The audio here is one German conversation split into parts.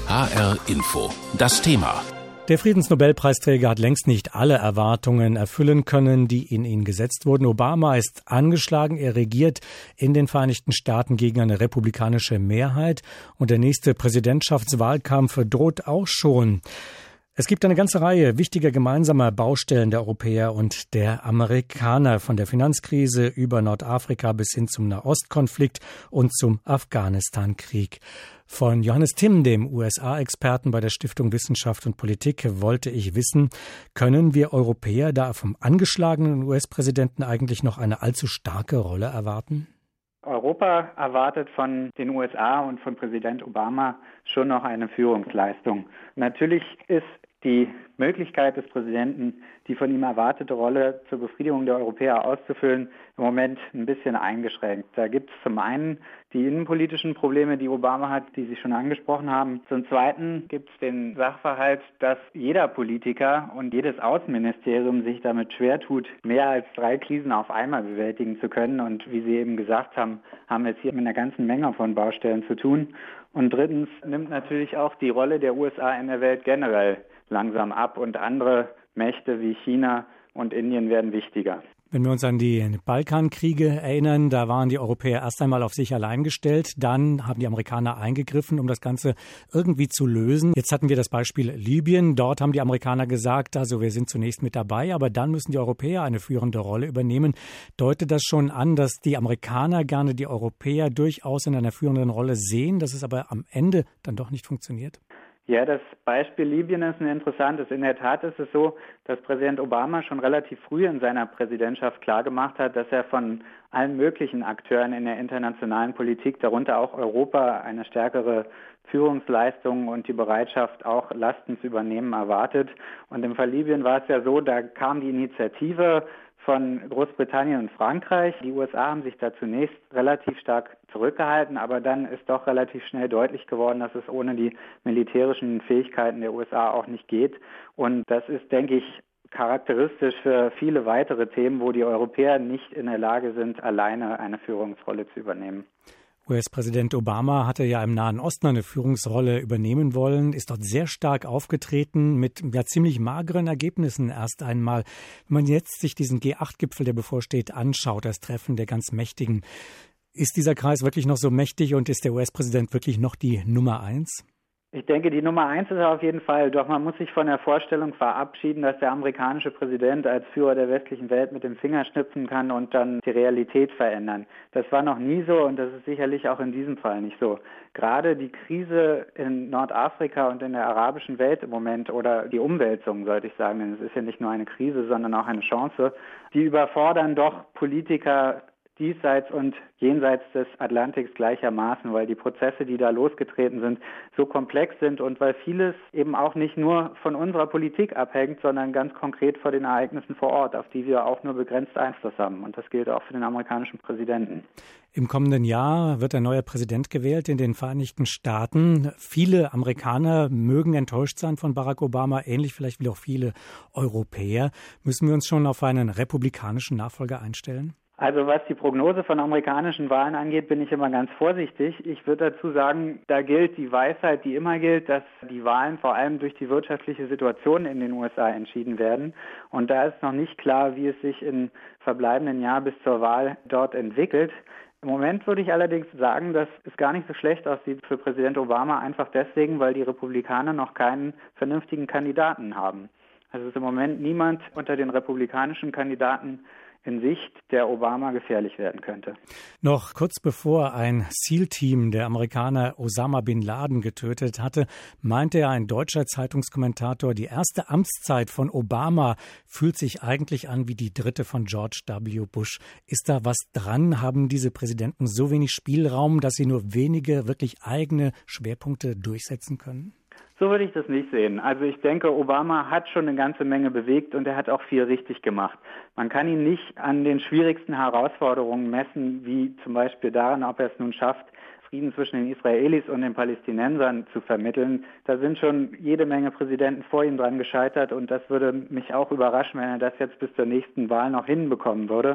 HR Info. Das Thema. Der Friedensnobelpreisträger hat längst nicht alle Erwartungen erfüllen können, die in ihn gesetzt wurden. Obama ist angeschlagen. Er regiert in den Vereinigten Staaten gegen eine republikanische Mehrheit. Und der nächste Präsidentschaftswahlkampf droht auch schon. Es gibt eine ganze Reihe wichtiger gemeinsamer Baustellen der Europäer und der Amerikaner, von der Finanzkrise über Nordafrika bis hin zum Nahostkonflikt und zum Afghanistan-Krieg. Von Johannes Timm, dem USA-Experten bei der Stiftung Wissenschaft und Politik, wollte ich wissen, können wir Europäer da vom angeschlagenen US-Präsidenten eigentlich noch eine allzu starke Rolle erwarten? Europa erwartet von den USA und von Präsident Obama schon noch eine Führungsleistung. Natürlich ist die Möglichkeit des Präsidenten, die von ihm erwartete Rolle zur Befriedigung der Europäer auszufüllen, im Moment ein bisschen eingeschränkt. Da gibt es zum einen die innenpolitischen Probleme, die Obama hat, die Sie schon angesprochen haben. Zum Zweiten gibt es den Sachverhalt, dass jeder Politiker und jedes Außenministerium sich damit schwer tut, mehr als 3 Krisen auf einmal bewältigen zu können. Und wie Sie eben gesagt haben, haben wir es hier mit einer ganzen Menge von Baustellen zu tun. Und drittens nimmt natürlich auch die Rolle der USA in der Welt generell langsam ab und andere Mächte wie China und Indien werden wichtiger. Wenn wir uns an die Balkankriege erinnern, da waren die Europäer erst einmal auf sich allein gestellt. Dann haben die Amerikaner eingegriffen, um das Ganze irgendwie zu lösen. Jetzt hatten wir das Beispiel Libyen. Dort haben die Amerikaner gesagt, also wir sind zunächst mit dabei, aber dann müssen die Europäer eine führende Rolle übernehmen. Deutet das schon an, dass die Amerikaner gerne die Europäer durchaus in einer führenden Rolle sehen, dass es aber am Ende dann doch nicht funktioniert? Ja, das Beispiel Libyen ist ein interessantes. In der Tat ist es so, dass Präsident Obama schon relativ früh in seiner Präsidentschaft klargemacht hat, dass er von allen möglichen Akteuren in der internationalen Politik, darunter auch Europa, eine stärkere Führungsleistung und die Bereitschaft, auch Lasten zu übernehmen, erwartet. Und im Fall Libyen war es ja so, da kam die Initiative von Großbritannien und Frankreich. Die USA haben sich da zunächst relativ stark zurückgehalten, aber dann ist doch relativ schnell deutlich geworden, dass es ohne die militärischen Fähigkeiten der USA auch nicht geht. Und das ist, denke ich, charakteristisch für viele weitere Themen, wo die Europäer nicht in der Lage sind, alleine eine Führungsrolle zu übernehmen. US-Präsident Obama hatte ja im Nahen Osten eine Führungsrolle übernehmen wollen, ist dort sehr stark aufgetreten mit ziemlich mageren Ergebnissen erst einmal. Wenn man jetzt sich diesen G8-Gipfel, der bevorsteht, anschaut, das Treffen der ganz Mächtigen, ist dieser Kreis wirklich noch so mächtig und ist der US-Präsident wirklich noch die Nummer 1? Ich denke, die Nummer 1 ist er auf jeden Fall. Doch man muss sich von der Vorstellung verabschieden, dass der amerikanische Präsident als Führer der westlichen Welt mit dem Finger schnipsen kann und dann die Realität verändern. Das war noch nie so und das ist sicherlich auch in diesem Fall nicht so. Gerade die Krise in Nordafrika und in der arabischen Welt im Moment oder die Umwälzung, sollte ich sagen, denn es ist ja nicht nur eine Krise, sondern auch eine Chance, die überfordern doch Politiker diesseits und jenseits des Atlantiks gleichermaßen, weil die Prozesse, die da losgetreten sind, so komplex sind und weil vieles eben auch nicht nur von unserer Politik abhängt, sondern ganz konkret von den Ereignissen vor Ort, auf die wir auch nur begrenzt Einfluss haben. Und das gilt auch für den amerikanischen Präsidenten. Im kommenden Jahr wird ein neuer Präsident gewählt in den Vereinigten Staaten. Viele Amerikaner mögen enttäuscht sein von Barack Obama, ähnlich vielleicht wie auch viele Europäer. Müssen wir uns schon auf einen republikanischen Nachfolger einstellen? Also was die Prognose von amerikanischen Wahlen angeht, bin ich immer ganz vorsichtig. Ich würde dazu sagen, da gilt die Weisheit, die immer gilt, dass die Wahlen vor allem durch die wirtschaftliche Situation in den USA entschieden werden. Und da ist noch nicht klar, wie es sich im verbleibenden Jahr bis zur Wahl dort entwickelt. Im Moment würde ich allerdings sagen, dass es gar nicht so schlecht aussieht für Präsident Obama, einfach deswegen, weil die Republikaner noch keinen vernünftigen Kandidaten haben. Also es ist im Moment niemand unter den republikanischen Kandidaten in Sicht, der Obama gefährlich werden könnte. Noch kurz bevor ein SEAL-Team der Amerikaner Osama Bin Laden getötet hatte, meinte ja ein deutscher Zeitungskommentator, die erste Amtszeit von Obama fühlt sich eigentlich an wie die dritte von George W. Bush. Ist da was dran? Haben diese Präsidenten so wenig Spielraum, dass sie nur wenige wirklich eigene Schwerpunkte durchsetzen können? So würde ich das nicht sehen. Also ich denke, Obama hat schon eine ganze Menge bewegt und er hat auch viel richtig gemacht. Man kann ihn nicht an den schwierigsten Herausforderungen messen, wie zum Beispiel daran, ob er es nun schafft, Frieden zwischen den Israelis und den Palästinensern zu vermitteln. Da sind schon jede Menge Präsidenten vor ihm dran gescheitert und das würde mich auch überraschen, wenn er das jetzt bis zur nächsten Wahl noch hinbekommen würde.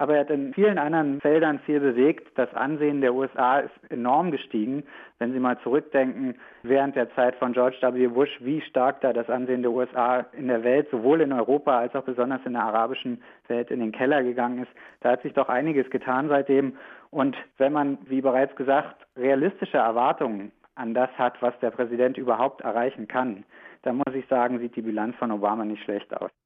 aber er hat in vielen anderen Feldern viel bewegt. Das Ansehen der USA ist enorm gestiegen. Wenn Sie mal zurückdenken, während der Zeit von George W. Bush, wie stark da das Ansehen der USA in der Welt, sowohl in Europa als auch besonders in der arabischen Welt, in den Keller gegangen ist. Da hat sich doch einiges getan seitdem. Und wenn man, wie bereits gesagt, realistische Erwartungen an das hat, was der Präsident überhaupt erreichen kann, dann muss ich sagen, sieht die Bilanz von Obama nicht schlecht aus.